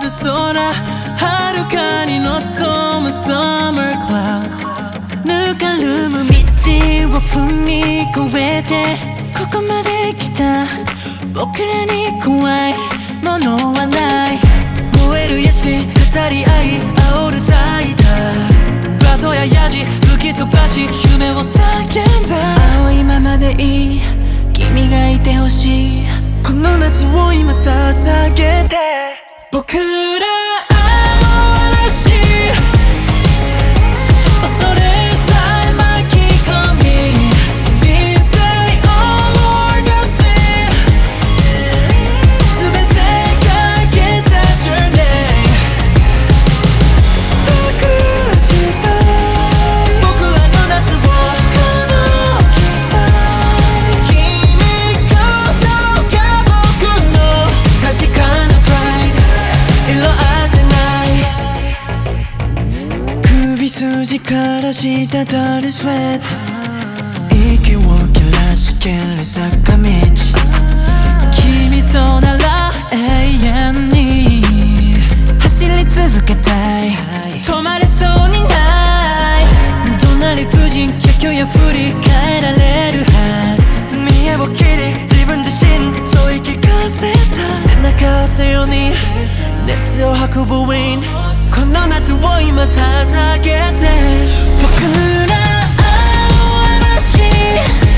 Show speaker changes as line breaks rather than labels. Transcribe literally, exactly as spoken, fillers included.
る空遥かに望む Summer Clouds ぬかるむ道を踏み越えてここまで来た僕らに怖いものはない燃えるヤシ語り合い煽るサイダーバトやヤジ吹き飛ばし夢を叫んだ青いままでいい君がいてほしいこの夏を今捧げて僕ら青嵐恐れさえ巻き込み人生 all or nothing 全てかけた journey 託したい僕らの夏をこの期待君こそが僕の確かな pride 色あせない首筋から滴るスウェット息を切らしきる坂道君となら永遠に走り続けたい止まれそうにないどんな理不尽結局や振り返られるはず見栄を切り自分自身そう言い聞かせた背中を背負い熱を運ぶウィンこの夏を今捧げて僕ら青嵐